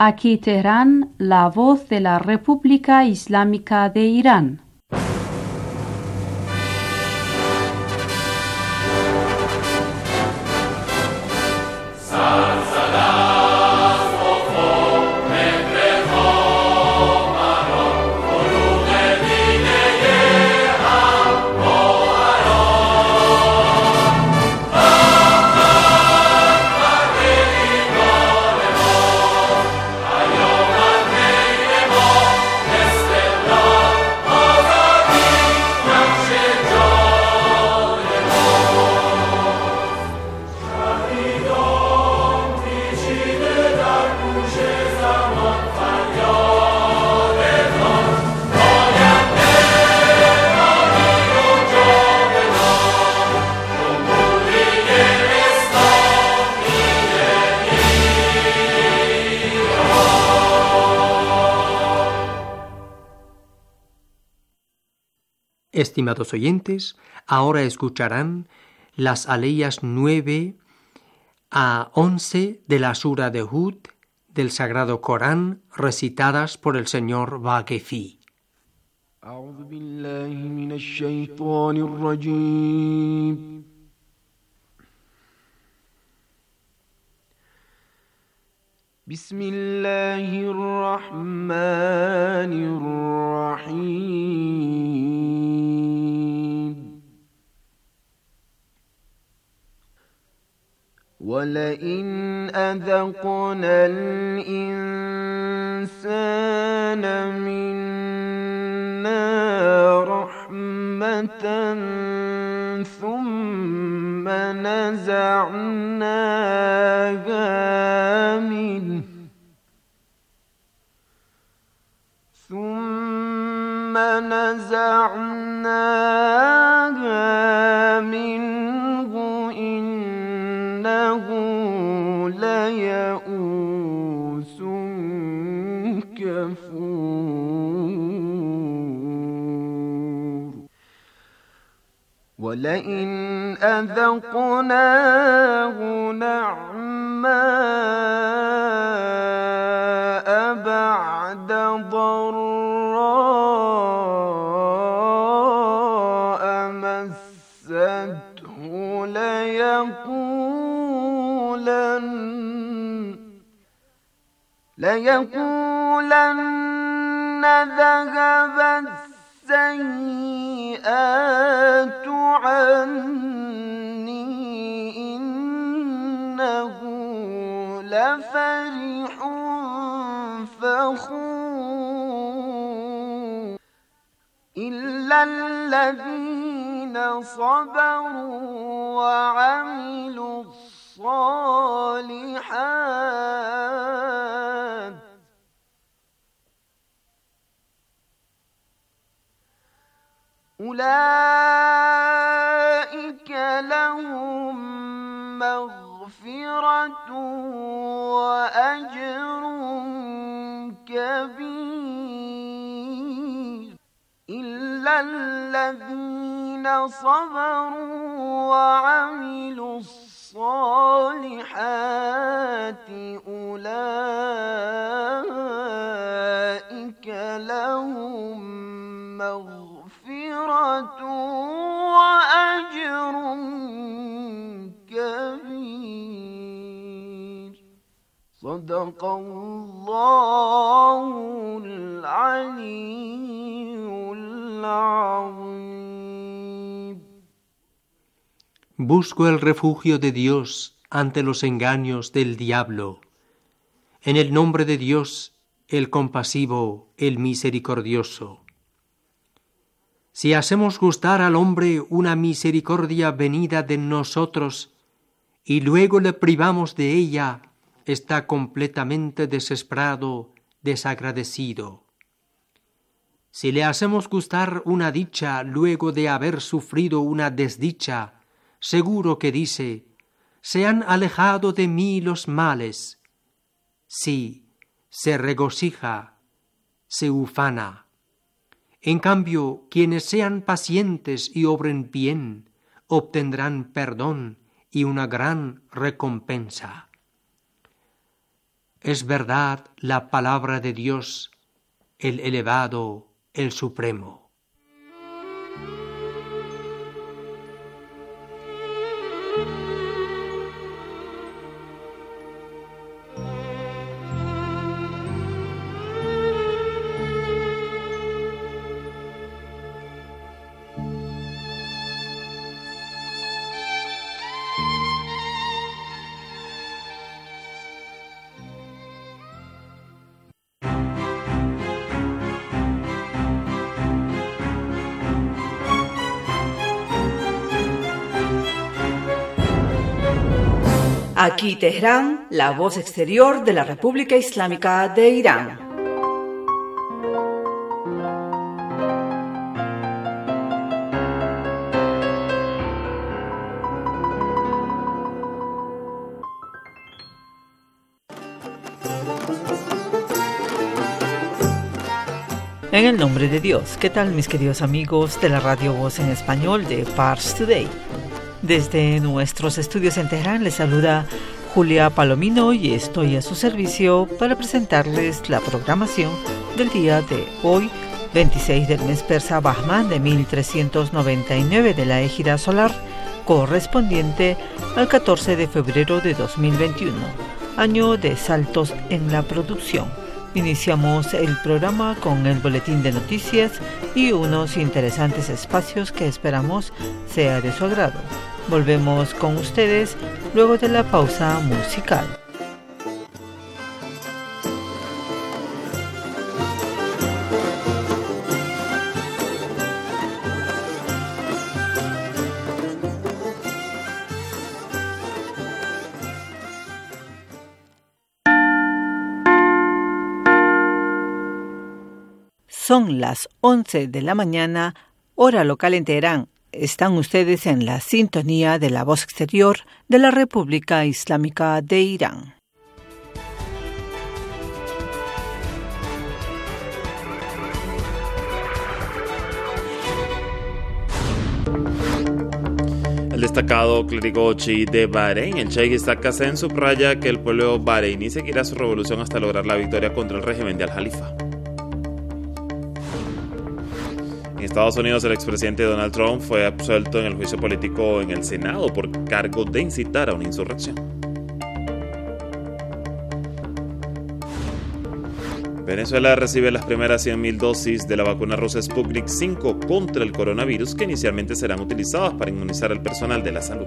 Aquí Teherán, la voz de la República Islámica de Irán. Estimados oyentes, ahora escucharán las aleyas 9 a 11 de la Sura de Hud del Sagrado Corán, recitadas por el señor Vaquefi. أعوذ بالله من الشيطان الرجيم بسم الله الرحمن الرحيم ولئن أذقنا الإنسان منا رحمة ثم نزعناها منه إنه ليئوس كفور ولئن أذقناه نعماء بعد ضراء مسته ليقولن ذهب السيئات عني إنه لفرح فخور إلا الذين صبروا وعملوا الصالحات أولئك لهم مغفرة وأجر كبير إلا الذين صبروا وعملوا الصالحات أولئك لهم مغفرة وأجر كبير صدق الله العلي العظيم. Busco el refugio de Dios ante los engaños del diablo. En el nombre de Dios, el compasivo, el misericordioso. Si hacemos gustar al hombre una misericordia venida de nosotros y luego le privamos de ella, está completamente desesperado, desagradecido. Si le hacemos gustar una dicha luego de haber sufrido una desdicha, seguro que dice: se han alejado de mí los males. Sí, se regocija, se ufana. En cambio, quienes sean pacientes y obren bien, obtendrán perdón y una gran recompensa. es verdad la palabra de Dios, el elevado, el supremo. Aquí Teherán, la voz exterior de la República Islámica de Irán. En el nombre de Dios, ¿qué tal mis queridos amigos de la Radio Voz en Español de Pars Today? Desde nuestros estudios en Teherán les saluda Julia Palomino y estoy a su servicio para presentarles la programación del día de hoy, 26 del mes persa Bahman de 1399 de la égida solar, correspondiente al 14 de febrero de 2021, año de saltos en la producción. Iniciamos el programa con el boletín de noticias y unos interesantes espacios que esperamos sea de su agrado. Volvemos con ustedes luego de la pausa musical. Son las 11 de la mañana, hora local en Teherán. Están ustedes en la sintonía de la voz exterior de la República Islámica de Irán. El destacado clérigo chií de Bahrein, el Sheikh Isaac Qassem, subraya que el pueblo bahreiní seguirá su revolución hasta lograr la victoria contra el régimen de Al-Jalifa. En Estados Unidos, el expresidente Donald Trump fue absuelto en el juicio político en el Senado por cargo de incitar a una insurrección. Venezuela recibe las primeras 100.000 dosis de la vacuna rusa Sputnik V contra el coronavirus, que inicialmente serán utilizadas para inmunizar al personal de la salud.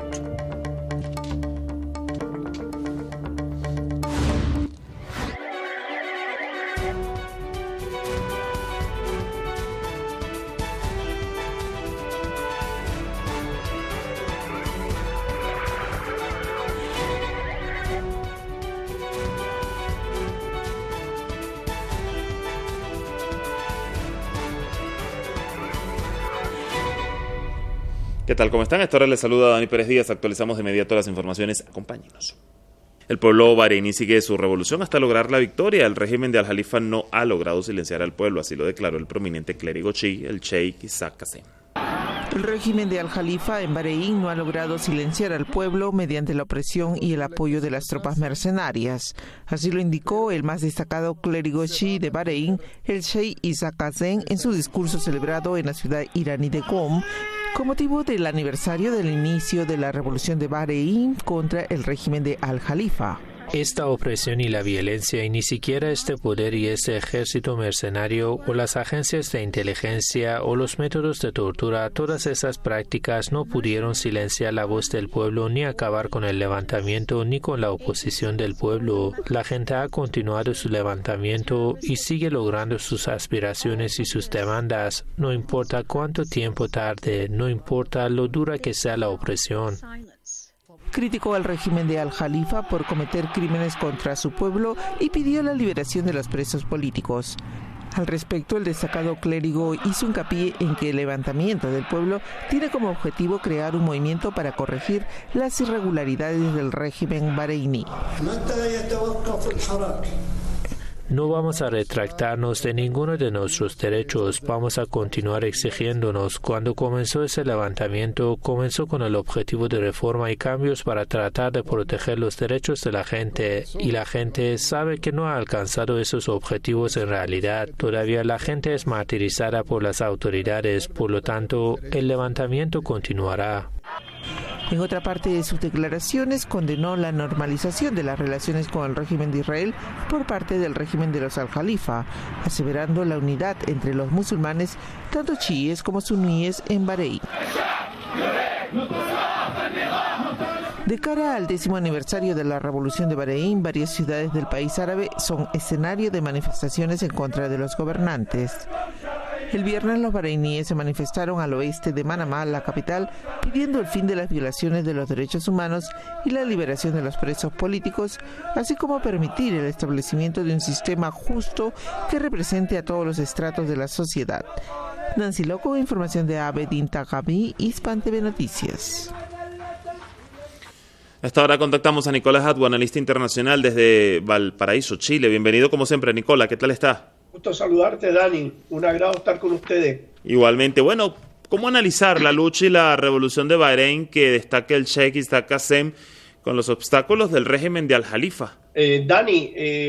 ¿Qué tal? ¿Cómo están? A esta hora les saluda Dani Pérez Díaz. Actualizamos de inmediato las informaciones. Acompáñenos. El pueblo bahreiní sigue su revolución hasta lograr la victoria. El régimen de Al-Jalifa no ha logrado silenciar al pueblo, así lo declaró el prominente clérigo chií, el Sheikh Isaac Qassem. El régimen de Al-Jalifa en Bahrein no ha logrado silenciar al pueblo mediante la opresión y el apoyo de las tropas mercenarias. Así lo indicó el más destacado clérigo chií de Bahrein, el Sheikh Isaac Qassem, en su discurso celebrado en la ciudad iraní de Qom, con motivo del aniversario del inicio de la revolución de Bahrein contra el régimen de Al-Jalifa. Esta opresión y la violencia, y ni siquiera este poder y este ejército mercenario o las agencias de inteligencia o los métodos de tortura, todas esas prácticas no pudieron silenciar la voz del pueblo ni acabar con el levantamiento ni con la oposición del pueblo. La gente ha continuado su levantamiento y sigue logrando sus aspiraciones y sus demandas, no importa cuánto tiempo tarde, no importa lo dura que sea la opresión. Criticó al régimen de Al-Jalifa por cometer crímenes contra su pueblo y pidió la liberación de los presos políticos. Al respecto, el destacado clérigo hizo hincapié en que el levantamiento del pueblo tiene como objetivo crear un movimiento para corregir las irregularidades del régimen bahreiní. No vamos a retractarnos de ninguno de nuestros derechos, vamos a continuar exigiéndonos. Cuando comenzó ese levantamiento, comenzó con el objetivo de reforma y cambios para tratar de proteger los derechos de la gente, y la gente sabe que no ha alcanzado esos objetivos en realidad. Todavía la gente es martirizada por las autoridades, por lo tanto, el levantamiento continuará. En otra parte de sus declaraciones, condenó la normalización de las relaciones con el régimen de Israel por parte del régimen de los al-Jalifa, aseverando la unidad entre los musulmanes, tanto chiíes como suníes, en Bahrein. De cara al 10º aniversario de la Revolución de Bahrein, varias ciudades del país árabe son escenario de manifestaciones en contra de los gobernantes. El viernes los bareiníes se manifestaron al oeste de Manamá, la capital, pidiendo el fin de las violaciones de los derechos humanos y la liberación de los presos políticos, así como permitir el establecimiento de un sistema justo que represente a todos los estratos de la sociedad. Nancy Loco, información de Abedin Tagabi, Hispan TV Noticias. Hasta ahora contactamos a Nicolás Atwo, analista internacional desde Valparaíso, Chile. Bienvenido como siempre, Nicolás, ¿qué tal está? Gusto saludarte, Dani. Un agrado estar con ustedes. Igualmente. Bueno, ¿cómo analizar la lucha y la revolución de Bahrein que destaca el Sheikh Issa Qasem con los obstáculos del régimen de Al-Jalifa? Dani,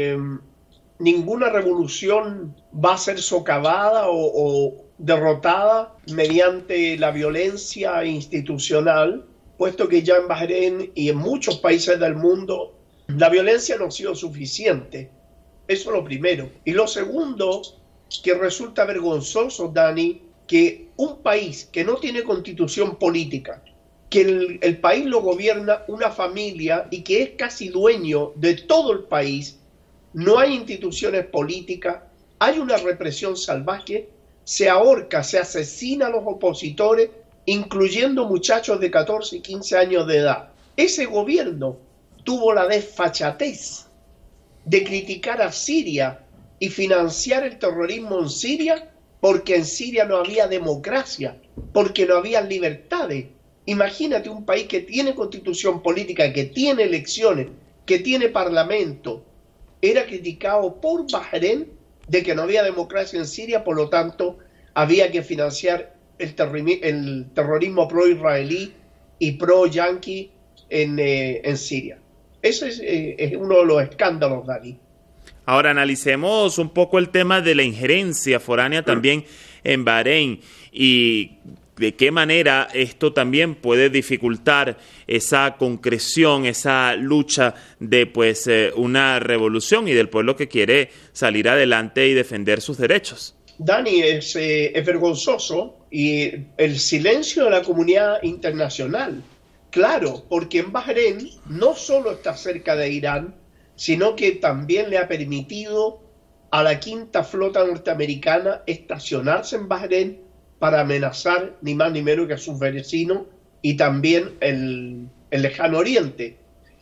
ninguna revolución va a ser socavada o derrotada mediante la violencia institucional, puesto que ya en Bahrein y en muchos países del mundo la violencia no ha sido suficiente. Eso es lo primero. Y lo segundo, que resulta vergonzoso, Dani, que un país que no tiene constitución política, que el país lo gobierna una familia y que es casi dueño de todo el país, no hay instituciones políticas, hay una represión salvaje, se ahorca, se asesina a los opositores, incluyendo muchachos de 14 y 15 años de edad. Ese gobierno tuvo la desfachatez de criticar a Siria y financiar el terrorismo en Siria, porque en Siria no había democracia, porque no había libertades. Imagínate un país que tiene constitución política, que tiene elecciones, que tiene parlamento. Era criticado por Bahrein de que no había democracia en Siria, por lo tanto había que financiar el terrorismo pro-israelí y pro-yanqui en Siria. Eso es uno de los escándalos, Dani. Ahora analicemos un poco el tema de la injerencia foránea también en Bahrein y de qué manera esto también puede dificultar esa concreción, esa lucha de una revolución y del pueblo que quiere salir adelante y defender sus derechos. Dani, es vergonzoso y el silencio de la comunidad internacional. Claro, porque en Bahrein no solo está cerca de Irán, sino que también le ha permitido a la quinta flota norteamericana estacionarse en Bahrein para amenazar ni más ni menos que a sus vecinos y también el lejano oriente.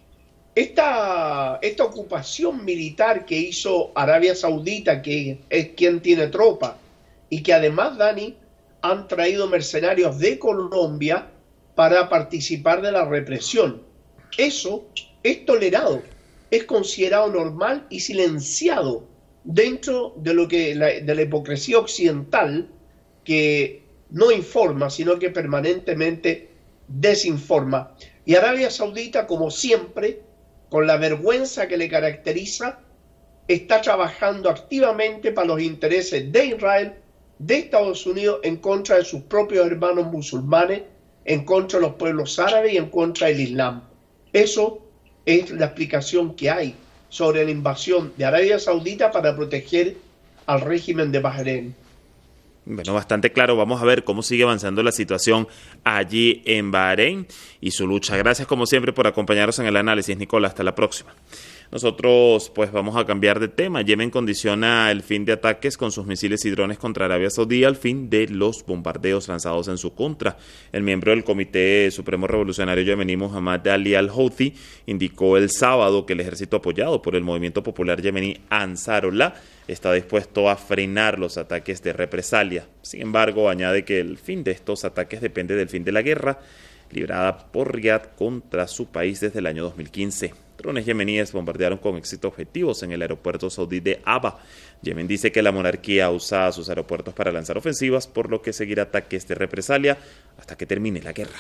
Esta ocupación militar que hizo Arabia Saudita, que es quien tiene tropa, y que además, Dani, han traído mercenarios de Colombia para participar de la represión. Eso es tolerado, es considerado normal y silenciado dentro de de la hipocresía occidental, que no informa, sino que permanentemente desinforma. Y Arabia Saudita, como siempre, con la vergüenza que le caracteriza, está trabajando activamente para los intereses de Israel, de Estados Unidos, en contra de sus propios hermanos musulmanes, en contra de los pueblos árabes y en contra del Islam. Eso es la explicación que hay sobre la invasión de Arabia Saudita para proteger al régimen de Bahrein. Bueno, bastante claro. Vamos a ver cómo sigue avanzando la situación allí en Bahrein y su lucha. Gracias como siempre por acompañarnos en el análisis, Nicolás. Hasta la próxima. Nosotros vamos a cambiar de tema. Yemen condiciona el fin de ataques con sus misiles y drones contra Arabia Saudí al fin de los bombardeos lanzados en su contra. El miembro del Comité Supremo Revolucionario Yemení, Muhammad Ali al-Houthi, indicó el sábado que el ejército apoyado por el movimiento popular yemení Ansarullah está dispuesto a frenar los ataques de represalia. Sin embargo, añade que el fin de estos ataques depende del fin de la guerra. librada por Riad contra su país desde el año 2015. Drones yemeníes bombardearon con éxito objetivos en el aeropuerto saudí de Aba. Yemen dice que la monarquía usa sus aeropuertos para lanzar ofensivas, por lo que seguirá ataques de represalia hasta que termine la guerra.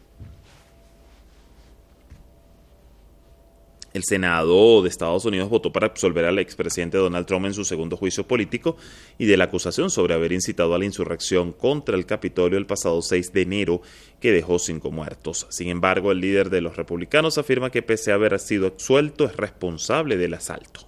El Senado de Estados Unidos votó para absolver al expresidente Donald Trump en su segundo juicio político y de la acusación sobre haber incitado a la insurrección contra el Capitolio el pasado 6 de enero, que dejó 5 muertos. Sin embargo, el líder de los republicanos afirma que pese a haber sido absuelto, es responsable del asalto.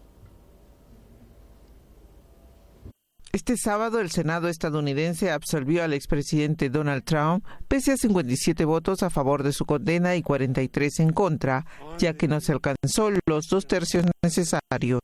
Este sábado, el Senado estadounidense absolvió al expresidente Donald Trump pese a 57 votos a favor de su condena y 43 en contra, ya que no se alcanzó los 2 tercios necesarios.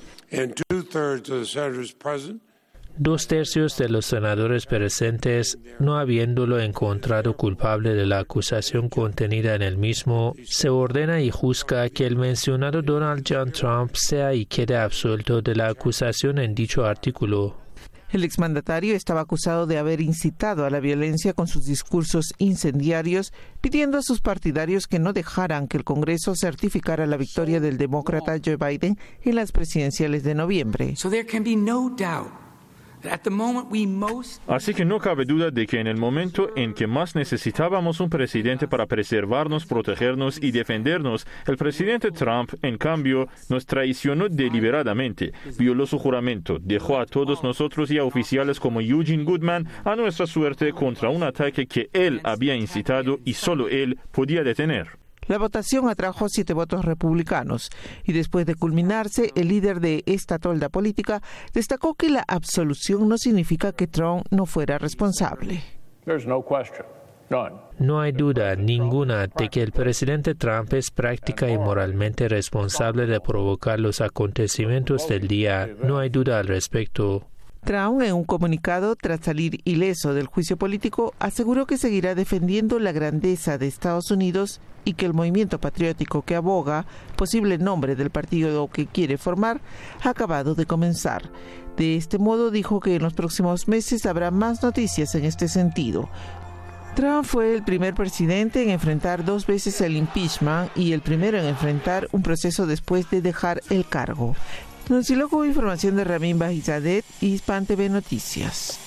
2 tercios de los senadores presentes, no habiéndolo encontrado culpable de la acusación contenida en el mismo, se ordena y juzga que el mencionado Donald John Trump sea y quede absuelto de la acusación en dicho artículo. El exmandatario estaba acusado de haber incitado a la violencia con sus discursos incendiarios, pidiendo a sus partidarios que no dejaran que el Congreso certificara la victoria del demócrata Joe Biden en las presidenciales de noviembre. Así que no cabe duda de que en el momento en que más necesitábamos un presidente para preservarnos, protegernos y defendernos, el presidente Trump, en cambio, nos traicionó deliberadamente, violó su juramento, dejó a todos nosotros y a oficiales como Eugene Goodman a nuestra suerte contra un ataque que él había incitado y solo él podía detener. La votación atrajo 7 votos republicanos y después de culminarse, el líder de esta tolda política destacó que la absolución no significa que Trump no fuera responsable. No hay duda ninguna de que el presidente Trump es práctica y moralmente responsable de provocar los acontecimientos del día. No hay duda al respecto. Trump, en un comunicado tras salir ileso del juicio político, aseguró que seguirá defendiendo la grandeza de Estados Unidos y que el movimiento patriótico que aboga, posible nombre del partido que quiere formar, ha acabado de comenzar. De este modo, dijo que en los próximos meses habrá más noticias en este sentido. Trump fue el primer presidente en enfrentar 2 veces el impeachment y el primero en enfrentar un proceso después de dejar el cargo. Nos con información de Ramin Bajizadet y Hispan TV Noticias.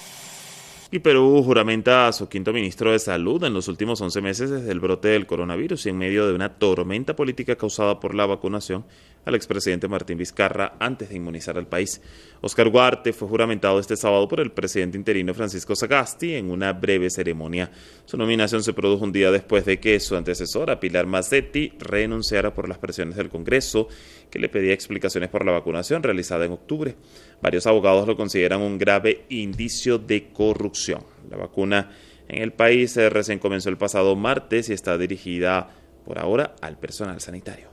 Y Perú juramenta a su 5º ministro de Salud en los últimos 11 meses desde el brote del coronavirus y en medio de una tormenta política causada por la vacunación al expresidente Martín Vizcarra antes de inmunizar al país. Oscar Huarte fue juramentado este sábado por el presidente interino Francisco Sagasti en una breve ceremonia. Su nominación se produjo un día después de que su antecesora, Pilar Mazzetti, renunciara por las presiones del Congreso, que le pedía explicaciones por la vacunación realizada en octubre. Varios abogados lo consideran un grave indicio de corrupción. La vacuna en el país recién comenzó el pasado martes y está dirigida por ahora al personal sanitario.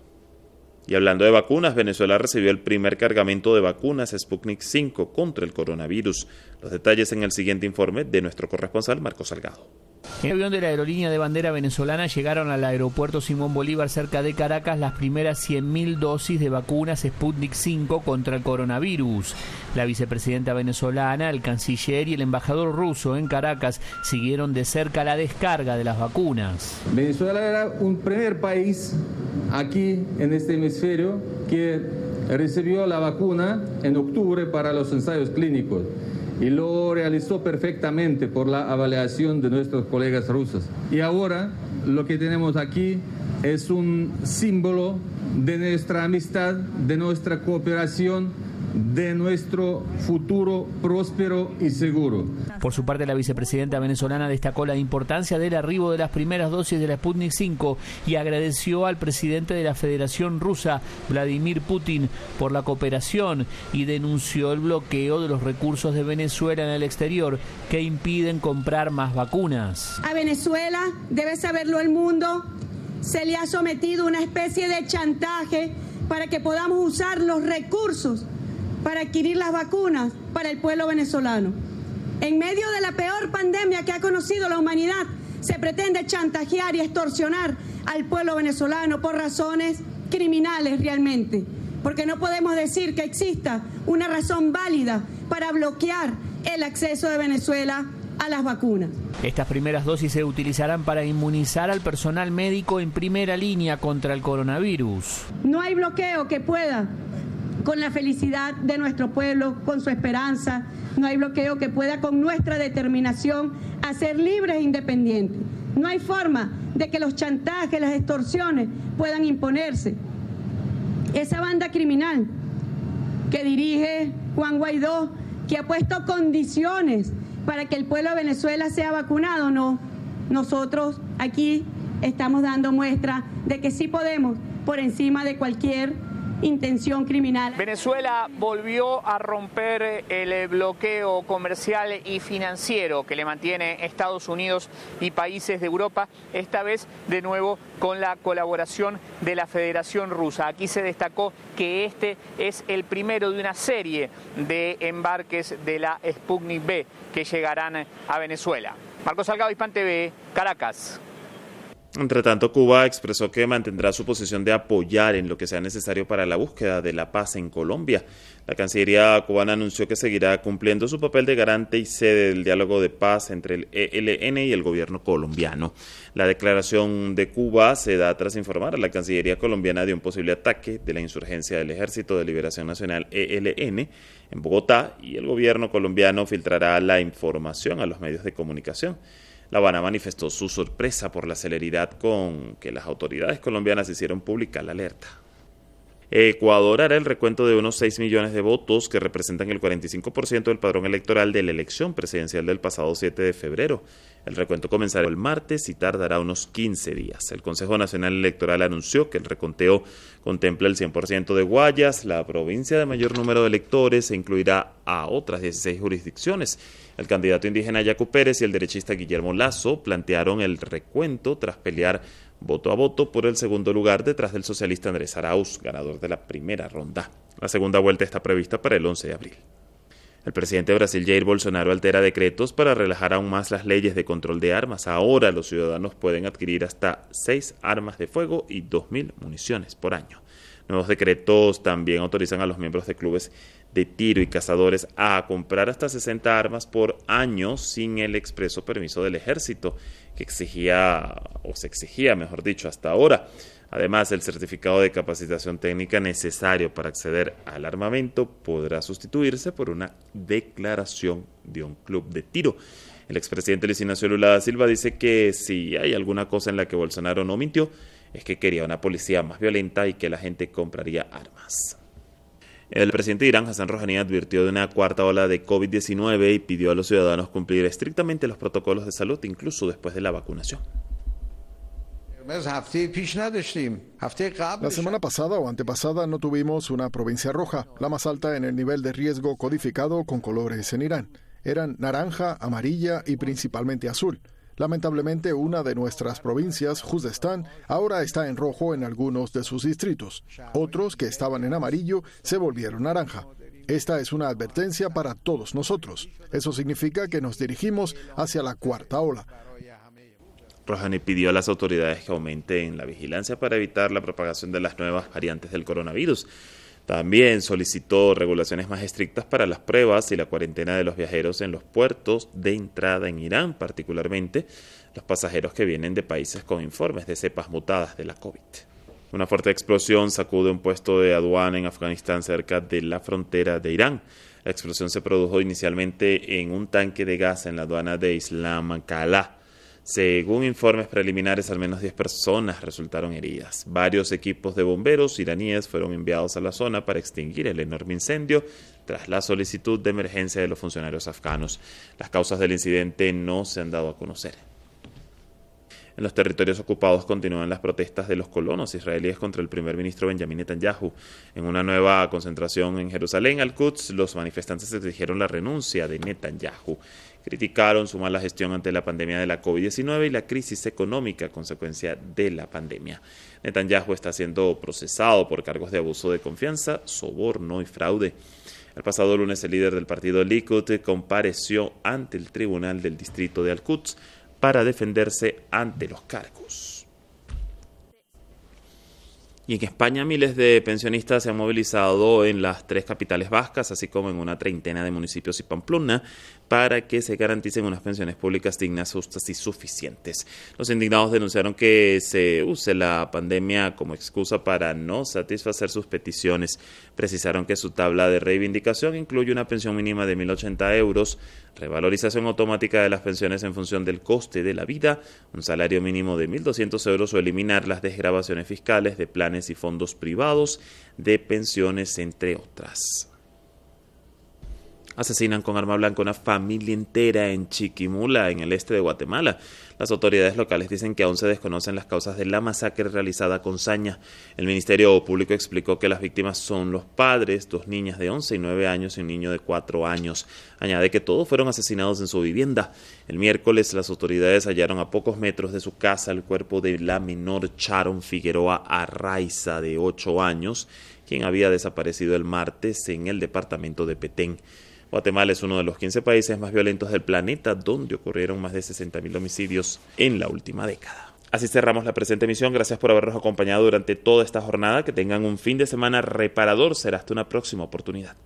Y hablando de vacunas, Venezuela recibió el primer cargamento de vacunas Sputnik 5 contra el coronavirus. Los detalles en el siguiente informe de nuestro corresponsal Marcos Salgado. En el avión de la aerolínea de bandera venezolana llegaron al aeropuerto Simón Bolívar cerca de Caracas las primeras 100.000 dosis de vacunas Sputnik 5 contra el coronavirus. La vicepresidenta venezolana, el canciller y el embajador ruso en Caracas siguieron de cerca la descarga de las vacunas. Venezuela era un primer país aquí en este hemisferio que recibió la vacuna en octubre para los ensayos clínicos. Y lo realizó perfectamente por la avaliación de nuestros colegas rusos. Y ahora lo que tenemos aquí es un símbolo de nuestra amistad, de nuestra cooperación, de nuestro futuro próspero y seguro. Por su parte, la vicepresidenta venezolana destacó la importancia del arribo de las primeras dosis de la Sputnik 5 y agradeció al presidente de la Federación Rusa, Vladimir Putin, por la cooperación y denunció el bloqueo de los recursos de Venezuela en el exterior que impiden comprar más vacunas. A Venezuela, debe saberlo el mundo, se le ha sometido una especie de chantaje para que podamos usar los recursos para adquirir las vacunas para el pueblo venezolano. En medio de la peor pandemia que ha conocido la humanidad, se pretende chantajear y extorsionar al pueblo venezolano por razones criminales realmente, porque no podemos decir que exista una razón válida para bloquear el acceso de Venezuela a las vacunas. Estas primeras dosis se utilizarán para inmunizar al personal médico en primera línea contra el coronavirus. No hay bloqueo que pueda, con la felicidad de nuestro pueblo, con su esperanza, no hay bloqueo que pueda con nuestra determinación a ser libres e independientes. No hay forma de que los chantajes, las extorsiones puedan imponerse. Esa banda criminal que dirige Juan Guaidó, que ha puesto condiciones para que el pueblo de Venezuela sea vacunado, no. Nosotros aquí estamos dando muestra de que sí podemos, por encima de cualquier intención criminal. Venezuela volvió a romper el bloqueo comercial y financiero que le mantiene Estados Unidos y países de Europa, esta vez de nuevo con la colaboración de la Federación Rusa. Aquí se destacó que este es el primero de una serie de embarques de la Sputnik V que llegarán a Venezuela. Marcos Salgado, Hispan TV, Caracas. Entre tanto, Cuba expresó que mantendrá su posición de apoyar en lo que sea necesario para la búsqueda de la paz en Colombia. La Cancillería cubana anunció que seguirá cumpliendo su papel de garante y sede del diálogo de paz entre el ELN y el gobierno colombiano. La declaración de Cuba se da tras informar a la Cancillería colombiana de un posible ataque de la insurgencia del Ejército de Liberación Nacional ELN en Bogotá, y el gobierno colombiano filtrará la información a los medios de comunicación. La Habana manifestó su sorpresa por la celeridad con que las autoridades colombianas hicieron pública la alerta. Ecuador hará el recuento de unos 6 millones de votos que representan el 45% del padrón electoral de la elección presidencial del pasado 7 de febrero. El recuento comenzará el martes y tardará unos 15 días. El Consejo Nacional Electoral anunció que el reconteo contempla el 100% de Guayas, la provincia de mayor número de electores, e incluirá a otras 16 jurisdicciones. El candidato indígena Yacu Pérez y el derechista Guillermo Lazo plantearon el recuento tras pelear voto a voto por el segundo lugar detrás del socialista Andrés Arauz, ganador de la primera ronda. La segunda vuelta está prevista para el 11 de abril. El presidente de Brasil, Jair Bolsonaro, altera decretos para relajar aún más las leyes de control de armas. Ahora los ciudadanos pueden adquirir hasta 6 armas de fuego y 2.000 municiones por año. Nuevos decretos también autorizan a los miembros de clubes de tiro y cazadores a comprar hasta 60 armas por año sin el expreso permiso del ejército, que se exigía, mejor dicho, hasta ahora. Además, el certificado de capacitación técnica necesario para acceder al armamento podrá sustituirse por una declaración de un club de tiro. El expresidente Luis Ignacio Lula da Silva dice que si hay alguna cosa en la que Bolsonaro no mintió, es que quería una policía más violenta y que la gente compraría armas. El presidente de Irán, Hassan Rouhani, advirtió de una cuarta ola de COVID-19 y pidió a los ciudadanos cumplir estrictamente los protocolos de salud, incluso después de la vacunación. La semana pasada o antepasada no tuvimos una provincia roja, la más alta en el nivel de riesgo codificado con colores en Irán. Eran naranja, amarilla y principalmente azul. Lamentablemente, una de nuestras provincias, Juzestán, ahora está en rojo en algunos de sus distritos. Otros que estaban en amarillo se volvieron naranja. Esta es una advertencia para todos nosotros. Eso significa que nos dirigimos hacia la cuarta ola. Rouhani pidió a las autoridades que aumenten la vigilancia para evitar la propagación de las nuevas variantes del coronavirus. También solicitó regulaciones más estrictas para las pruebas y la cuarentena de los viajeros en los puertos de entrada en Irán, particularmente los pasajeros que vienen de países con informes de cepas mutadas de la COVID. Una fuerte explosión sacude un puesto de aduana en Afganistán cerca de la frontera de Irán. La explosión se produjo inicialmente en un tanque de gas en la aduana de Islamabad. Según informes preliminares, al menos 10 personas resultaron heridas. Varios equipos de bomberos iraníes fueron enviados a la zona para extinguir el enorme incendio tras la solicitud de emergencia de los funcionarios afganos. Las causas del incidente no se han dado a conocer. En los territorios ocupados continúan las protestas de los colonos israelíes contra el primer ministro Benjamin Netanyahu. En una nueva concentración en Jerusalén, Al-Quds, los manifestantes exigieron la renuncia de Netanyahu. Criticaron su mala gestión ante la pandemia de la COVID-19 y la crisis económica a consecuencia de la pandemia. Netanyahu está siendo procesado por cargos de abuso de confianza, soborno y fraude. El pasado lunes, el líder del partido Likud compareció ante el tribunal del distrito de Al-Quds para defenderse ante los cargos. Y en España miles de pensionistas se han movilizado en las 3 capitales vascas, así como en una treintena de municipios y Pamplona, para que se garanticen unas pensiones públicas dignas, justas y suficientes. Los indignados denunciaron que se use la pandemia como excusa para no satisfacer sus peticiones. Precisaron que su tabla de reivindicación incluye una pensión mínima de 1.080 euros, revalorización automática de las pensiones en función del coste de la vida, un salario mínimo de 1.200 euros o eliminar las desgravaciones fiscales de planes y fondos privados de pensiones, entre otras. Asesinan con arma blanca una familia entera en Chiquimula, en el este de Guatemala. Las autoridades locales dicen que aún se desconocen las causas de la masacre realizada con saña. El Ministerio Público explicó que las víctimas son los padres, 2 niñas de 11 y 9 años y un niño de 4 años. Añade que todos fueron asesinados en su vivienda. El miércoles las autoridades hallaron a pocos metros de su casa el cuerpo de la menor Sharon Figueroa Arraiza, de 8 años, quien había desaparecido el martes en el departamento de Petén. Guatemala es uno de los 15 países más violentos del planeta, donde ocurrieron más de 60.000 homicidios en la última década. Así cerramos la presente emisión. Gracias por habernos acompañado durante toda esta jornada. Que tengan un fin de semana reparador. Será hasta una próxima oportunidad.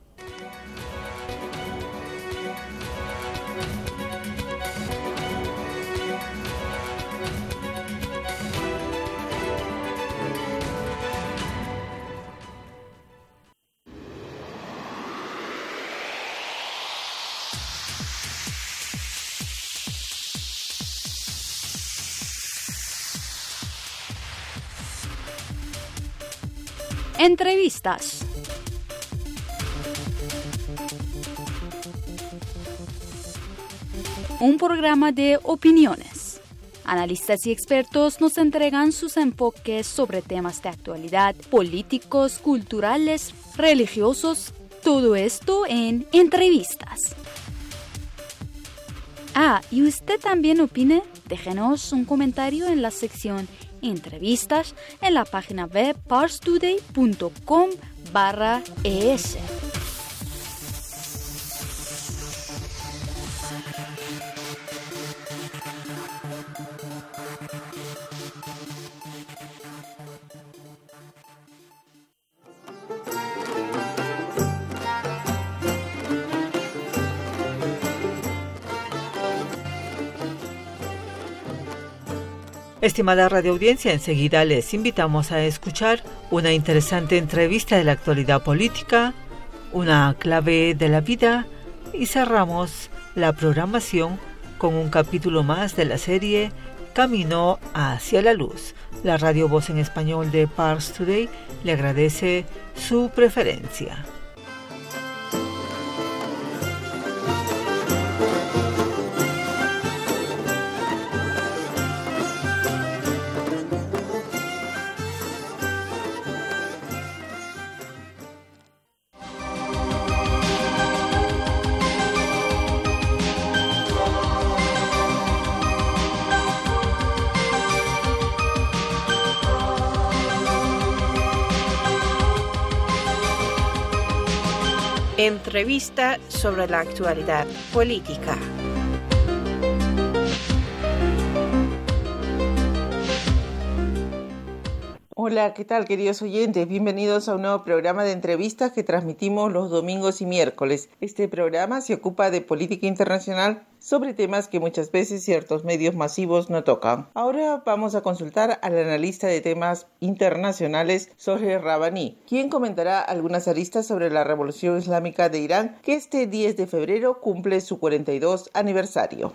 Entrevistas. Un programa de opiniones. Analistas y expertos nos entregan sus enfoques sobre temas de actualidad, políticos, culturales, religiosos, todo esto en Entrevistas. ¿Y usted también opine? Déjenos un comentario en la sección Entrevistas en la página web parstoday.com/es. Estimada radioaudiencia, enseguida les invitamos a escuchar una interesante entrevista de la actualidad política, una clave de la vida y cerramos la programación con un capítulo más de la serie Camino hacia la Luz. La Radio Voz en Español de Pars Today le agradece su preferencia. Entrevista sobre la actualidad política. Hola, ¿qué tal, queridos oyentes? Bienvenidos a un nuevo programa de entrevistas que transmitimos los domingos y miércoles. Este programa se ocupa de política internacional sobre temas que muchas veces ciertos medios masivos no tocan. Ahora vamos a consultar al analista de temas internacionales, Zohar Rabbani, quien comentará algunas aristas sobre la Revolución Islámica de Irán, que este 10 de febrero cumple su 42 aniversario.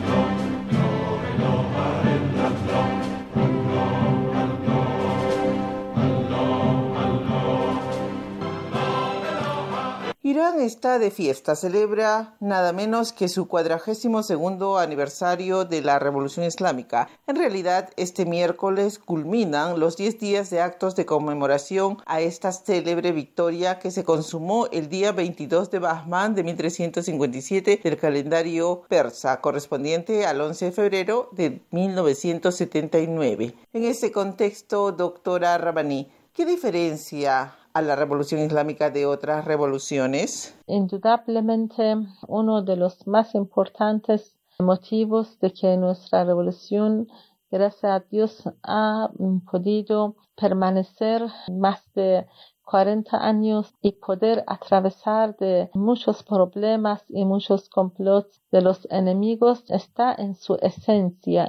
Irán está de fiesta, celebra nada menos que su 42º aniversario de la Revolución Islámica. En realidad, este miércoles culminan los 10 días de actos de conmemoración a esta célebre victoria que se consumó el día 22 de Bahman de 1357 del calendario persa, correspondiente al 11 de febrero de 1979. En ese contexto, doctora Rabbani, ¿qué diferencia a la Revolución Islámica de otras revoluciones? Indudablemente, uno de los más importantes motivos de que nuestra revolución gracias a Dios ha podido permanecer más de 40 años y poder atravesar de muchos problemas y muchos complots de los enemigos está en su esencia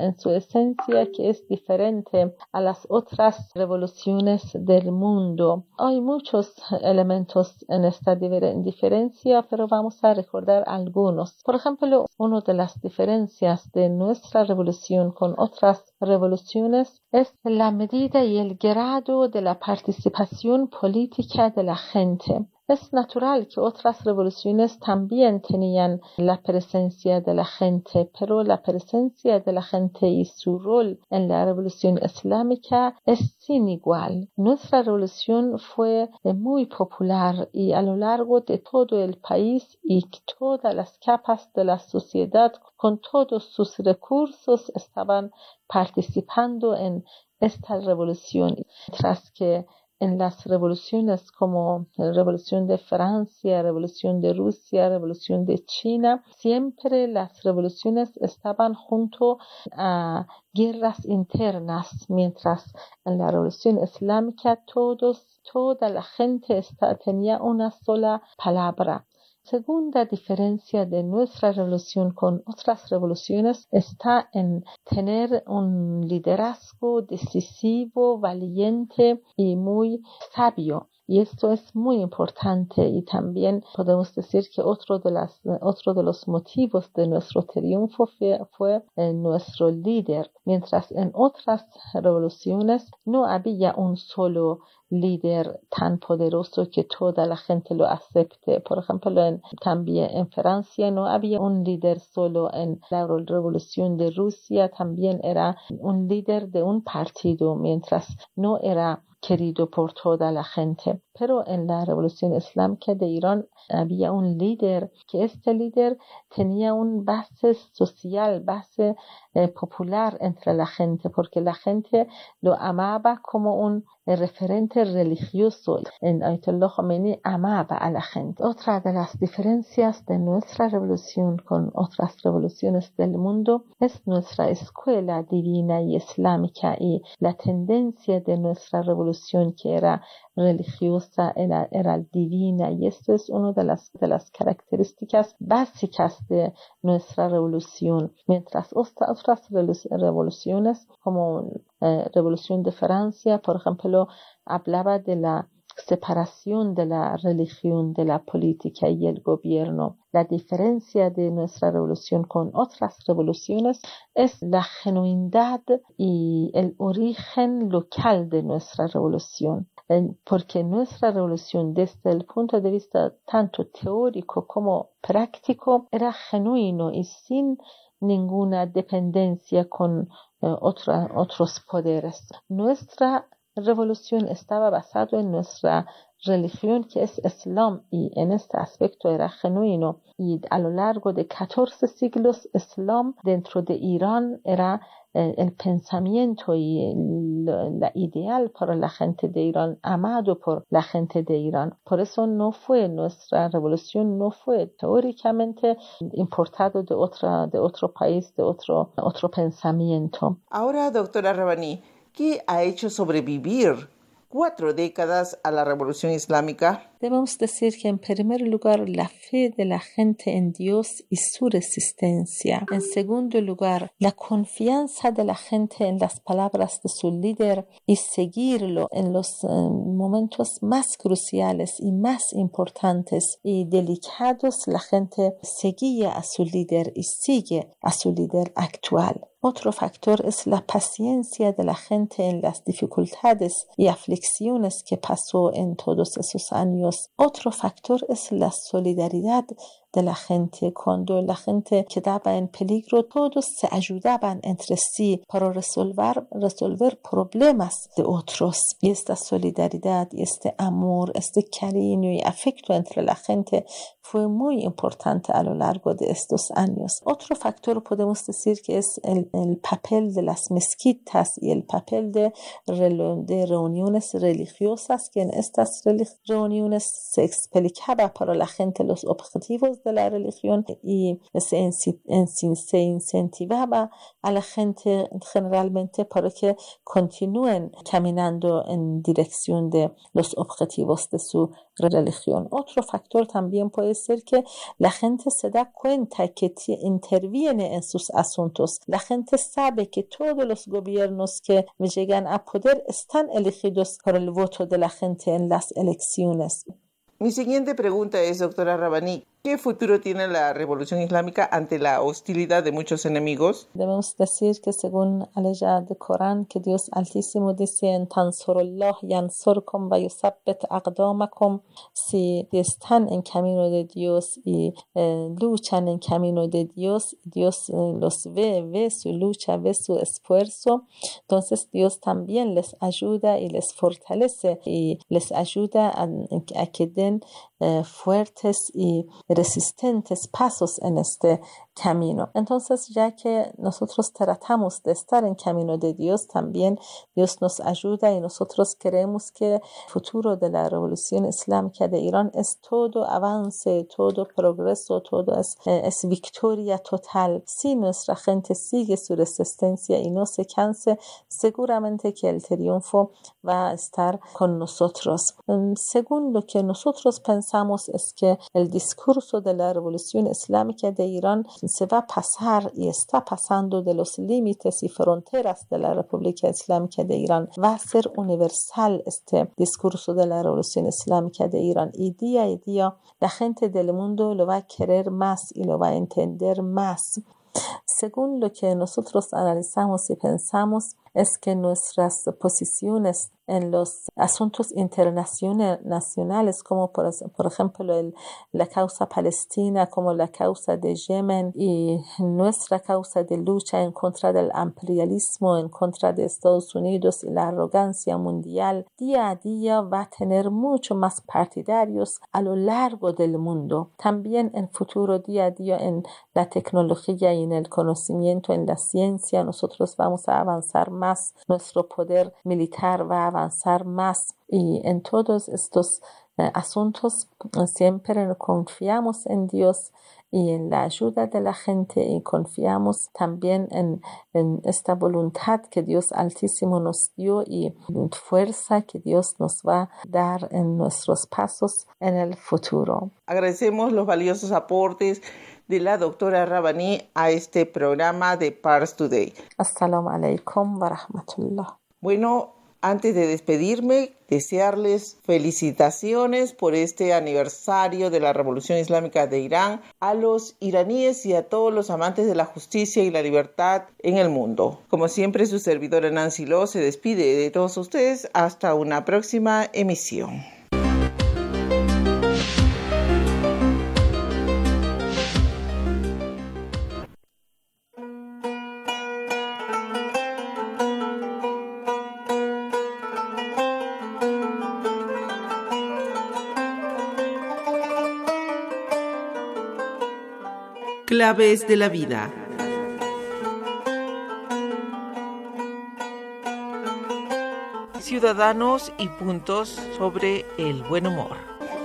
que es diferente a las otras revoluciones del mundo. Hay muchos elementos en esta diferencia, pero vamos a recordar algunos. Por ejemplo, una de las diferencias de nuestra revolución con otras revoluciones es la medida y el grado de la participación política de la gente. Es natural que otras revoluciones también tenían la presencia de la gente, pero la presencia de la gente y su rol en la revolución islámica es sin igual. Nuestra revolución fue muy popular y a lo largo de todo el país y todas las capas de la sociedad con todos sus recursos estaban participando en esta revolución, mientras que en las revoluciones como la Revolución de Francia, Revolución de Rusia, Revolución de China, siempre las revoluciones estaban junto a guerras internas, mientras en la Revolución Islámica toda la gente tenía una sola palabra. Segunda diferencia de nuestra revolución con otras revoluciones está en tener un liderazgo decisivo, valiente y muy sabio. Y esto es muy importante y también podemos decir que otro de los motivos de nuestro triunfo fue nuestro líder. Mientras en otras revoluciones no había un solo líder tan poderoso que toda la gente lo acepte. Por ejemplo, también en Francia no había un líder solo. En la Revolución de Rusia también era un líder de un partido, mientras no era querido por toda la gente. Pero en la Revolución Islámica de Irán había un líder, que este líder tenía una base social, base popular entre la gente, porque la gente lo amaba como un referente religioso. En Ayatollah Khomeini amaba a la gente. Otra de las diferencias de nuestra revolución con otras revoluciones del mundo es nuestra escuela divina y islámica y la tendencia de nuestra revolución que era religiosa, era divina, y esto es una de las características básicas de nuestra revolución. Mientras otras revoluciones como Revolución de Francia, por ejemplo, hablaba de la separación de la religión, de la política y el gobierno. La diferencia de nuestra revolución con otras revoluciones es la genuinidad y el origen local de nuestra revolución. Porque nuestra revolución, desde el punto de vista tanto teórico como práctico, era genuino y sin ninguna dependencia con otros poderes. Nuestra revolución estaba basada en nuestra religión, que es Islam, y en este aspecto era genuino. Y a lo largo de 14 siglos, Islam dentro de Irán era el pensamiento y la ideal para la gente de Irán, amado por la gente de Irán. Por eso nuestra revolución no fue teóricamente importado de otro país, de otro pensamiento. Ahora, doctora Rabbani, ¿qué ha hecho sobrevivir 4 décadas a la Revolución Islámica? Debemos decir que en primer lugar la fe de la gente en Dios y su resistencia. En segundo lugar, la confianza de la gente en las palabras de su líder y seguirlo en los momentos más cruciales y más importantes y delicados. La gente seguía a su líder y sigue a su líder actual. Otro factor es la paciencia de la gente en las dificultades y aflicciones que pasó en todos esos años. Otro factor es la solidaridad de la gente. Cuando la gente quedaba en peligro, todos se ayudaban entre sí para resolver problemas de otros. Y esta solidaridad y este amor, este cariño y afecto entre la gente fue muy importante a lo largo de estos años. Otro factor podemos decir que es el papel de las mezquitas y el papel de reuniones religiosas, que en estas reuniones se explicaba para la gente los objetivos de la religión y se incentivaba a la gente generalmente para que continúen caminando en dirección de los objetivos de su religión. Otro factor también puede ser que la gente se da cuenta que interviene en sus asuntos. La gente sabe que todos los gobiernos que llegan a poder están elegidos por el voto de la gente en las elecciones. Mi siguiente pregunta es, doctora Rabbani, ¿qué futuro tiene la revolución islámica ante la hostilidad de muchos enemigos? Debemos decir que según aleya del Corán, que Dios Altísimo dice en Tansurullah yansurkum wa yusabbit aqdamakum, si están en camino de Dios y luchan en camino de Dios, Dios los ve su lucha, ve su esfuerzo, entonces Dios también les ayuda y les fortalece y les ayuda a que den fuertes y resistentes pasos en este camino. Entonces, ya que nosotros tratamos de estar en camino de Dios, también Dios nos ayuda y nosotros creemos que el futuro de la revolución islámica de Irán es todo avance, todo progreso, todo es victoria total. Si nuestra gente sigue su resistencia y no se canse, seguramente que el triunfo va a estar con nosotros. Según lo que nosotros pensamos es que el discurso de la revolución islámica de Irán se va a pasar y está pasando de los límites y fronteras de la República Islámica de Irán. Va a ser universal este discurso de la revolución islámica de Irán y día la gente del mundo lo va a querer más y lo va a entender más. Según lo que nosotros analizamos y pensamos, es que nuestras posiciones en los asuntos internacionales, como por ejemplo la causa palestina, como la causa de Yemen y nuestra causa de lucha en contra del imperialismo, en contra de Estados Unidos y la arrogancia mundial, día a día va a tener mucho más partidarios a lo largo del mundo. También en futuro, día a día, en la tecnología y en el conocimiento, en la ciencia, nosotros vamos a avanzar más, nuestro poder militar va a avanzar más y en todos estos asuntos siempre confiamos en Dios y en la ayuda de la gente y confiamos también en esta voluntad que Dios Altísimo nos dio y fuerza que Dios nos va a dar en nuestros pasos en el futuro. Agradecemos los valiosos aportes de la doctora Rabbani a este programa de Pars Today. Assalamu alaikum wa rahmatullah. Bueno, antes de despedirme, desearles felicitaciones por este aniversario de la Revolución Islámica de Irán a los iraníes y a todos los amantes de la justicia y la libertad en el mundo. Como siempre, su servidora Nancy Lo se despide de todos ustedes hasta una próxima emisión. Claves de la vida. Ciudadanos y puntos sobre el buen humor.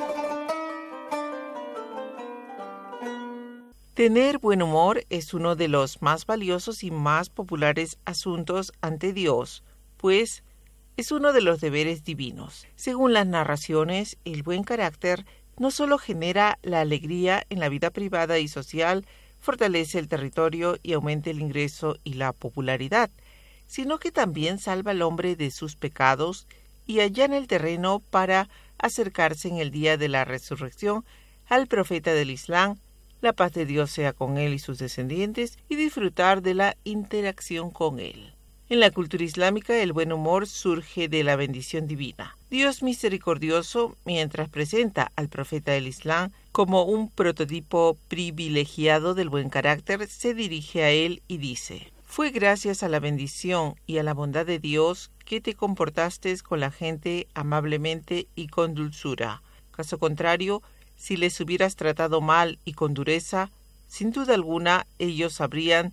Tener buen humor es uno de los más valiosos y más populares asuntos ante Dios, pues es uno de los deberes divinos. Según las narraciones, el buen carácter no solo genera la alegría en la vida privada y social, fortalece el territorio y aumenta el ingreso y la popularidad, sino que también salva al hombre de sus pecados y allana el terreno para acercarse en el día de la resurrección al profeta del Islam, la paz de Dios sea con él y sus descendientes, y disfrutar de la interacción con él. En la cultura islámica, el buen humor surge de la bendición divina. Dios misericordioso, mientras presenta al profeta del Islam como un prototipo privilegiado del buen carácter, se dirige a él y dice: «Fue gracias a la bendición y a la bondad de Dios que te comportaste con la gente amablemente y con dulzura. Caso contrario, si les hubieras tratado mal y con dureza, sin duda alguna ellos habrían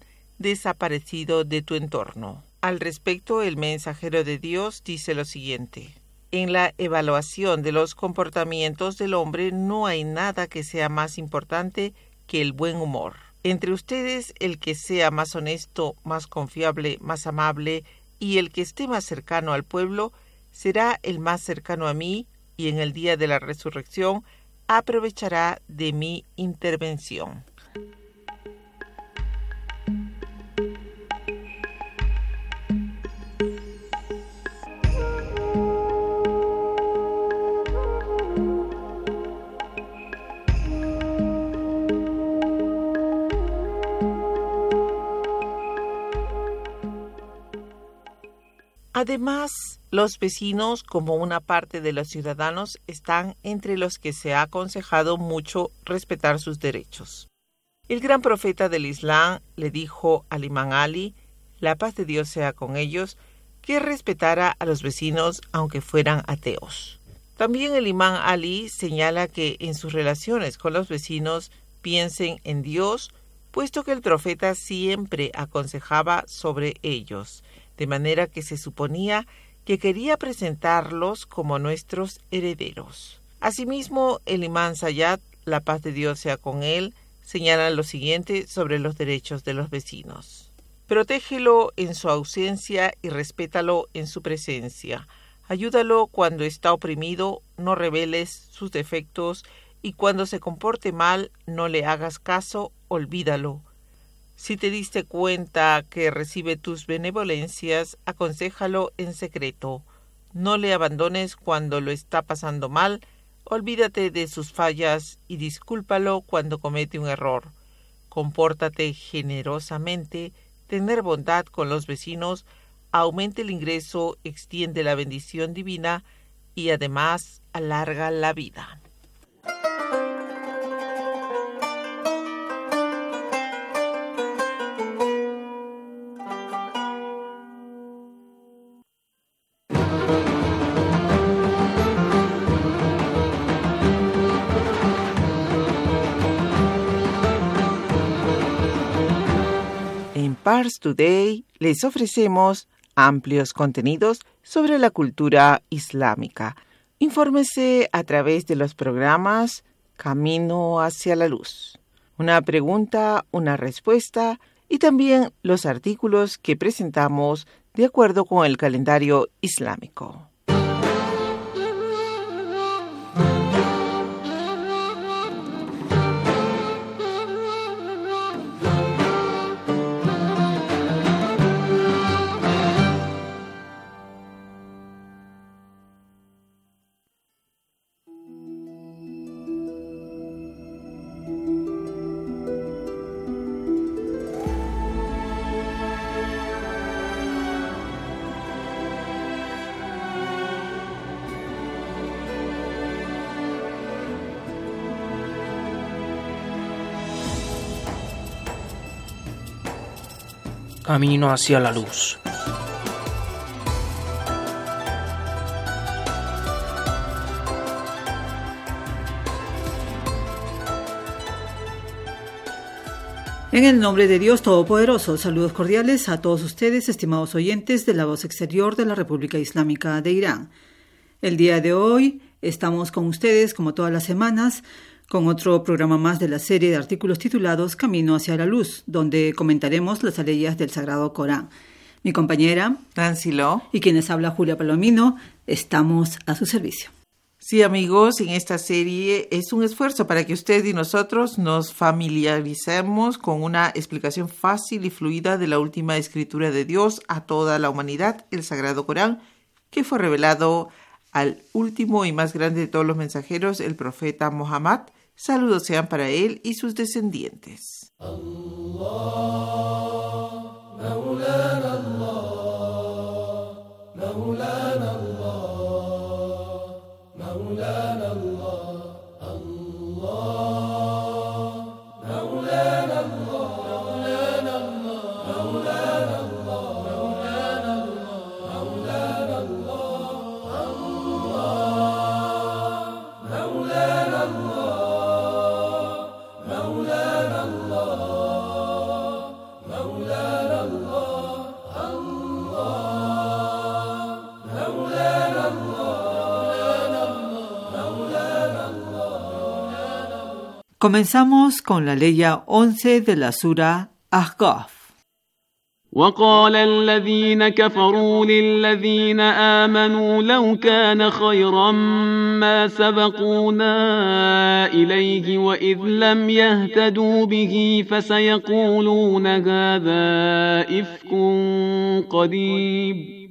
desaparecido de tu entorno». Al respecto, el mensajero de Dios dice lo siguiente: En la evaluación de los comportamientos del hombre no hay nada que sea más importante que el buen humor. Entre ustedes, el que sea más honesto, más confiable, más amable y el que esté más cercano al pueblo será el más cercano a mí y en el día de la resurrección aprovechará de mi intervención. Además, los vecinos, como una parte de los ciudadanos, están entre los que se ha aconsejado mucho respetar sus derechos. El gran profeta del Islam le dijo al imán Ali, la paz de Dios sea con ellos, que respetara a los vecinos aunque fueran ateos. También el imán Ali señala que en sus relaciones con los vecinos piensen en Dios, puesto que el profeta siempre aconsejaba sobre ellos, de manera que se suponía que quería presentarlos como nuestros herederos. Asimismo, el imán Sayyad, la paz de Dios sea con él, señala lo siguiente sobre los derechos de los vecinos. Protégelo en su ausencia y respétalo en su presencia. Ayúdalo cuando está oprimido, no reveles sus defectos, y cuando se comporte mal, no le hagas caso, olvídalo. Si te diste cuenta que recibe tus benevolencias, aconséjalo en secreto. No le abandones cuando lo está pasando mal, olvídate de sus fallas y discúlpalo cuando comete un error. Compórtate generosamente, tener bondad con los vecinos, aumenta el ingreso, extiende la bendición divina y además alarga la vida. Pars Today les ofrecemos amplios contenidos sobre la cultura islámica. Infórmese a través de los programas Camino hacia la Luz, una pregunta, una respuesta y también los artículos que presentamos de acuerdo con el calendario islámico. Camino hacia la luz. En el nombre de Dios Todopoderoso, saludos cordiales a todos ustedes, estimados oyentes de la voz exterior de la República Islámica de Irán. El día de hoy estamos con ustedes, como todas las semanas, con otro programa más de la serie de artículos titulados Camino hacia la Luz, donde comentaremos las aleyas del Sagrado Corán. Mi compañera Nancy Lo y quienes habla Julia Palomino, estamos a su servicio. Sí, amigos, en esta serie es un esfuerzo para que usted y nosotros nos familiaricemos con una explicación fácil y fluida de la última escritura de Dios a toda la humanidad, el Sagrado Corán, que fue revelado al último y más grande de todos los mensajeros, el profeta Muhammad. Saludos sean para él y sus descendientes. Allah Comenzamos con la ley 11 de la sura Ahqaf. وقال الذين كفروا للذين آمنوا لو كان خيرا ما سبقونا إليه وإذ لم يهتدوا به فسيقولون هذا إفك قديم.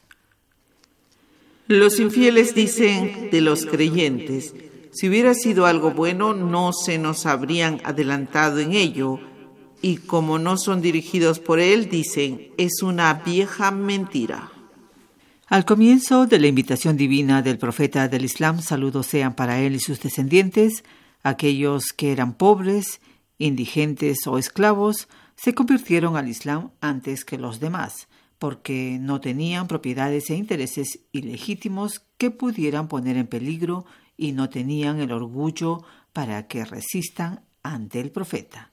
Los infieles dicen de los creyentes, si hubiera sido algo bueno no se nos habrían adelantado en ello. Y como no son dirigidos por él, dicen, es una vieja mentira. Al comienzo de la invitación divina del profeta del Islam, saludos sean para él y sus descendientes, aquellos que eran pobres, indigentes o esclavos, se convirtieron al Islam antes que los demás, porque no tenían propiedades e intereses ilegítimos que pudieran poner en peligro y no tenían el orgullo para que resistan ante el profeta.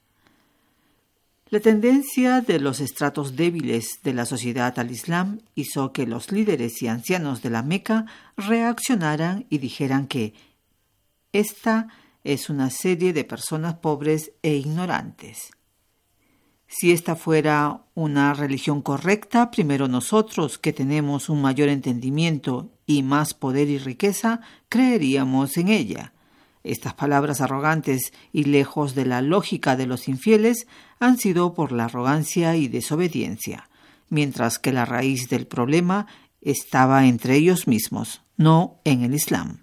La tendencia de los estratos débiles de la sociedad al Islam hizo que los líderes y ancianos de la Meca reaccionaran y dijeran que esta es una serie de personas pobres e ignorantes. Si esta fuera una religión correcta, primero nosotros, que tenemos un mayor entendimiento y más poder y riqueza, creeríamos en ella. Estas palabras arrogantes y lejos de la lógica de los infieles han sido por la arrogancia y desobediencia, mientras que la raíz del problema estaba entre ellos mismos, no en el Islam.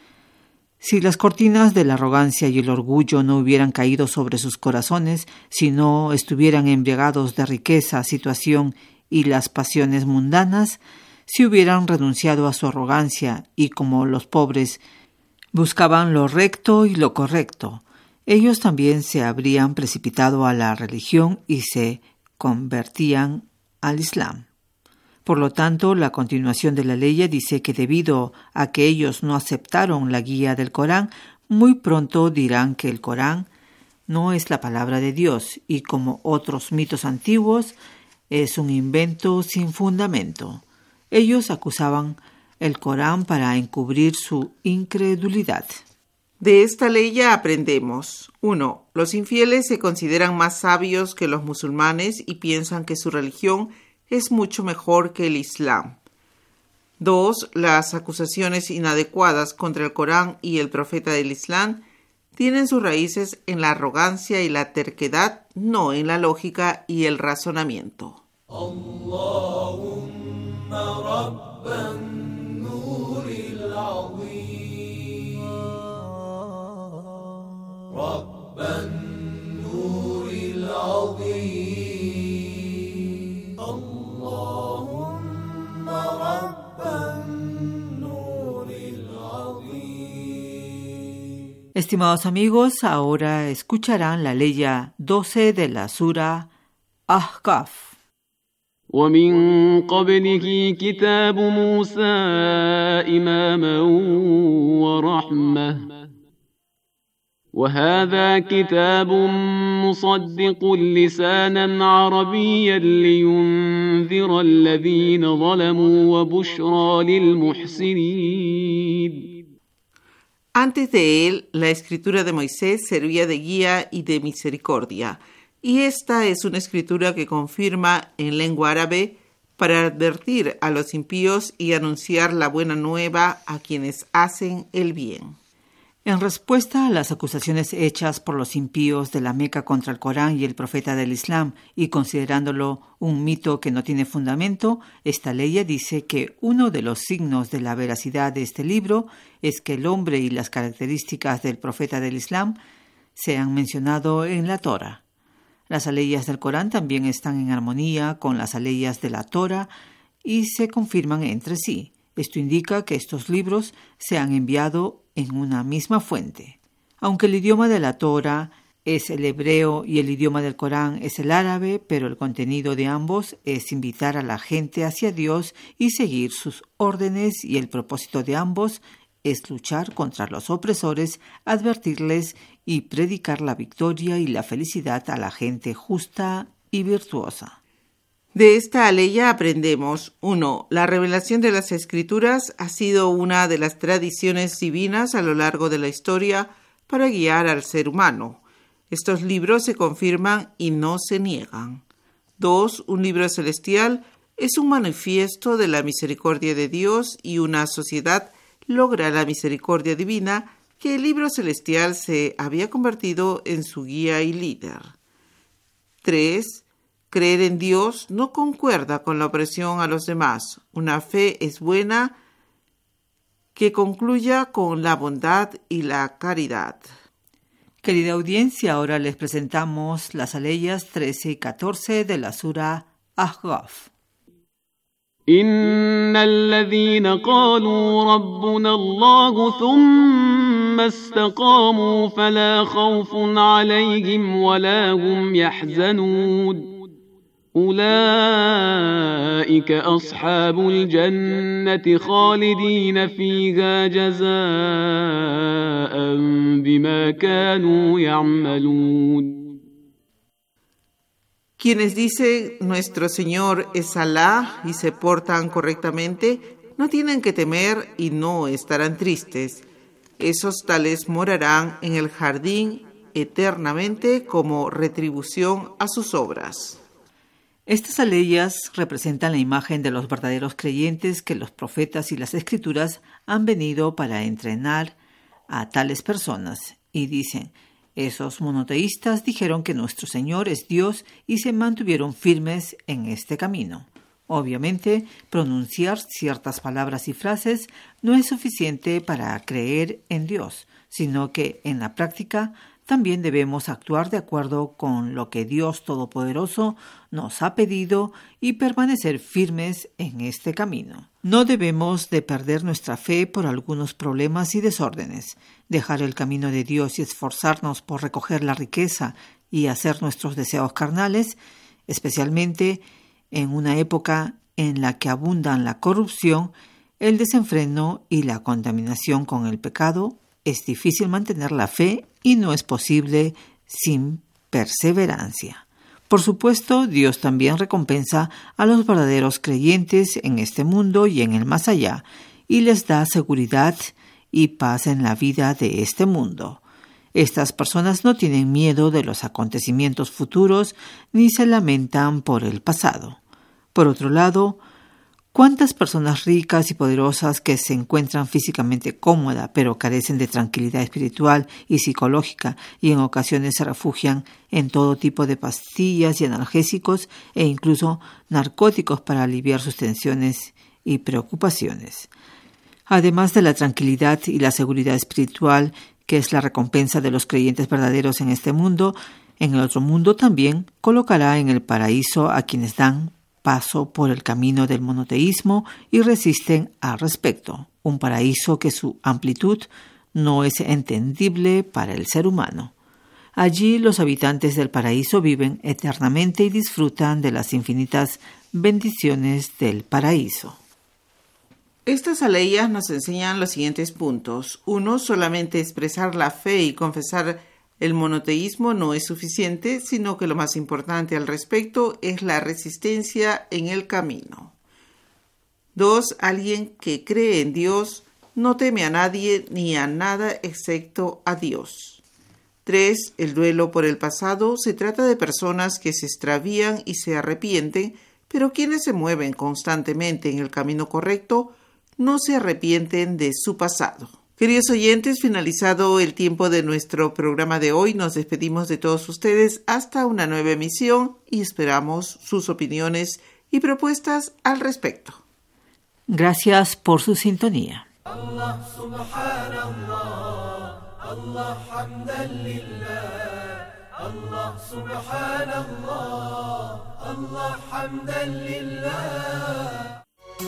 Si las cortinas de la arrogancia y el orgullo no hubieran caído sobre sus corazones, si no estuvieran embriagados de riqueza, situación y las pasiones mundanas, si hubieran renunciado a su arrogancia y como los pobres buscaban lo recto y lo correcto, ellos también se habrían precipitado a la religión y se convertían al Islam. Por lo tanto, la continuación de la ley dice que debido a que ellos no aceptaron la guía del Corán, muy pronto dirán que el Corán no es la palabra de Dios y, como otros mitos antiguos, es un invento sin fundamento. Ellos acusaban el Corán para encubrir su incredulidad. De esta ley ya aprendemos. 1. Los infieles se consideran más sabios que los musulmanes y piensan que su religión es mucho mejor que el Islam. 2. Las acusaciones inadecuadas contra el Corán y el profeta del Islam tienen sus raíces en la arrogancia y la terquedad, no en la lógica y el razonamiento. Allahumma rabban nuril azim, rabban nuril azim, Allahumma rabban nuril azim. Estimados amigos, ahora escucharán la ley 12 de la sura Ahqaf. ومن قبله كتاب موسى إماما ورحمة وهذا كتاب مصدق لسانا عربيا لينذر الذين ظلموا وبشرى للمحسنين. Antes de él, la escritura de Moisés servía de guía y de misericordia, y esta es una escritura que confirma en lengua árabe para advertir a los impíos y anunciar la buena nueva a quienes hacen el bien. En respuesta a las acusaciones hechas por los impíos de la Meca contra el Corán y el profeta del Islam, y considerándolo un mito que no tiene fundamento, esta ley dice que uno de los signos de la veracidad de este libro es que el hombre y las características del profeta del Islam se han mencionado en la Torah. Las aleyas del Corán también están en armonía con las aleyas de la Torah y se confirman entre sí. Esto indica que estos libros se han enviado en una misma fuente. Aunque el idioma de la Torah es el hebreo y el idioma del Corán es el árabe, pero el contenido de ambos es invitar a la gente hacia Dios y seguir sus órdenes, y el propósito de ambos es luchar contra los opresores, advertirles y predicar la victoria y la felicidad a la gente justa y virtuosa. De esta aleya aprendemos: 1. La revelación de las Escrituras ha sido una de las tradiciones divinas a lo largo de la historia para guiar al ser humano. Estos libros se confirman y no se niegan. 2. Un libro celestial es un manifiesto de la misericordia de Dios y una sociedad logra la misericordia divina que el libro celestial se había convertido en su guía y líder. 3. Creer en Dios no concuerda con la opresión a los demás. Una fe es buena que concluya con la bondad y la caridad. Querida audiencia, ahora les presentamos las aleyas 13 y 14 de la Sura Ahqaf. إن الذين قالوا ربنا الله ثم استقاموا فلا خوف عليهم ولا هم يحزنون أولئك أصحاب الجنة خالدين فيها جزاء بما كانوا يعملون. Quienes dicen nuestro Señor es Alá y se portan correctamente, no tienen que temer y no estarán tristes. Esos tales morarán en el jardín eternamente como retribución a sus obras. Estas aleyas representan la imagen de los verdaderos creyentes que los profetas y las escrituras han venido para entrenar a tales personas y dicen: esos monoteístas dijeron que nuestro Señor es Dios y se mantuvieron firmes en este camino. Obviamente, pronunciar ciertas palabras y frases no es suficiente para creer en Dios, sino que en la práctica también debemos actuar de acuerdo con lo que Dios Todopoderoso nos ha pedido y permanecer firmes en este camino. No debemos de perder nuestra fe por algunos problemas y desórdenes. Dejar el camino de Dios y esforzarnos por recoger la riqueza y hacer nuestros deseos carnales, especialmente en una época en la que abundan la corrupción, el desenfreno y la contaminación con el pecado, es difícil mantener la fe y no es posible sin perseverancia. Por supuesto, Dios también recompensa a los verdaderos creyentes en este mundo y en el más allá, y les da seguridad y paz en la vida de este mundo. Estas personas no tienen miedo de los acontecimientos futuros ni se lamentan por el pasado. Por otro lado, ¿cuántas personas ricas y poderosas que se encuentran físicamente cómodas pero carecen de tranquilidad espiritual y psicológica y en ocasiones se refugian en todo tipo de pastillas y analgésicos e incluso narcóticos para aliviar sus tensiones y preocupaciones? Además de la tranquilidad y la seguridad espiritual, que es la recompensa de los creyentes verdaderos en este mundo, en el otro mundo también colocará en el paraíso a quienes dan paso por el camino del monoteísmo y resisten al respecto, un paraíso que su amplitud no es entendible para el ser humano. Allí los habitantes del paraíso viven eternamente y disfrutan de las infinitas bendiciones del paraíso. Estas aleyas nos enseñan los siguientes puntos. 1. Solamente expresar la fe y confesar el monoteísmo no es suficiente, sino que lo más importante al respecto es la resistencia en el camino. 2. Alguien que cree en Dios no teme a nadie ni a nada excepto a Dios. 3. El duelo por el pasado se trata de personas que se extravían y se arrepienten, pero quienes se mueven constantemente en el camino correcto no se arrepienten de su pasado. Queridos oyentes, finalizado el tiempo de nuestro programa de hoy, nos despedimos de todos ustedes hasta una nueva emisión y esperamos sus opiniones y propuestas al respecto. Gracias por su sintonía. Allah subhanallah, Allah hamdan lillah, Allah subhanallah, Allah hamdan lillah.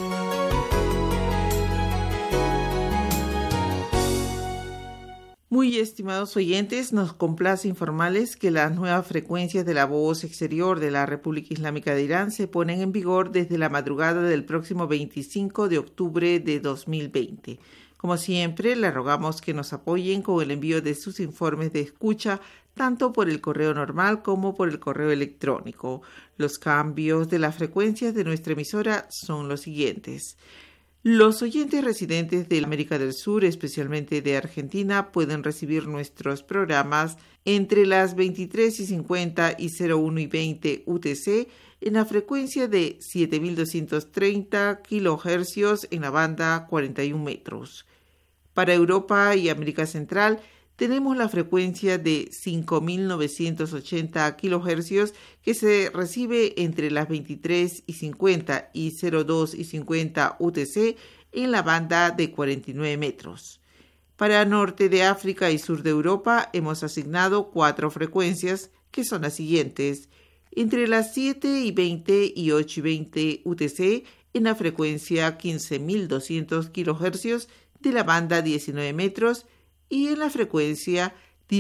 Muy estimados oyentes, nos complace informarles que las nuevas frecuencias de la voz exterior de la República Islámica de Irán se ponen en vigor desde la madrugada del próximo 25 de octubre de 2020. Como siempre, le rogamos que nos apoyen con el envío de sus informes de escucha, tanto por el correo normal como por el correo electrónico. Los cambios de las frecuencias de nuestra emisora son los siguientes. Los oyentes residentes de América del Sur, especialmente de Argentina, pueden recibir nuestros programas entre las 23:50 y 01:20 UTC en la frecuencia de 7.230 kHz en la banda 41 metros. Para Europa y América Central tenemos la frecuencia de 5.980 kHz que se recibe entre las 23:50 y 02:50 UTC en la banda de 49 metros. Para Norte de África y Sur de Europa hemos asignado 4 frecuencias que son las siguientes: entre las 7:20 y 8:20 UTC en la frecuencia 15.200 kHz de la banda 19 metros y en la frecuencia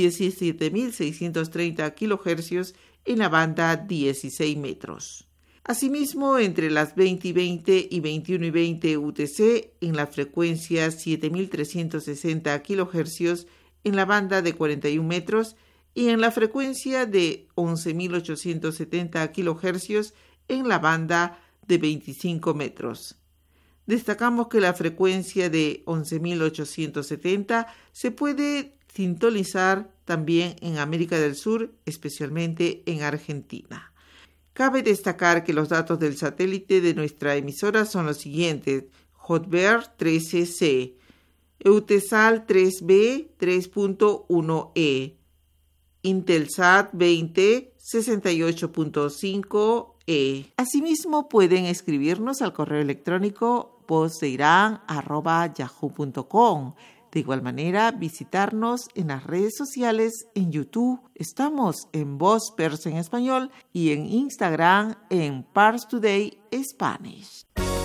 17.630 kHz en la banda 16 metros. Asimismo, entre las 20:20 y 21:20 UTC en la frecuencia 7.360 kHz en la banda de 41 metros y en la frecuencia de 11.870 kHz en la banda de 25 metros. Destacamos que la frecuencia de 11.870 se puede sintonizar también en América del Sur, especialmente en Argentina. Cabe destacar que los datos del satélite de nuestra emisora son los siguientes: Hotbird 13C, Eutelsat 3B 3.1E, Intelsat 20 68.5E. Asimismo, pueden escribirnos al correo electrónico vozdeiran@yahoo.com. De igual manera, visitarnos en las redes sociales, en YouTube. Estamos en Voz Persa en Español y en Instagram en Pars Today Spanish.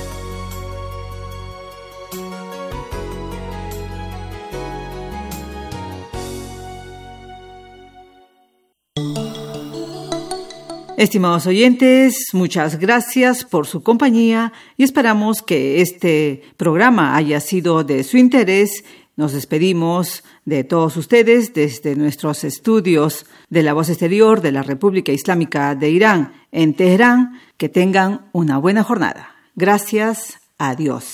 Estimados oyentes, muchas gracias por su compañía y esperamos que este programa haya sido de su interés. Nos despedimos de todos ustedes desde nuestros estudios de la Voz Exterior de la República Islámica de Irán en Teherán. Que tengan una buena jornada. Gracias. Adiós.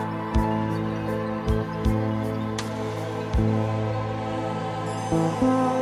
Thank you.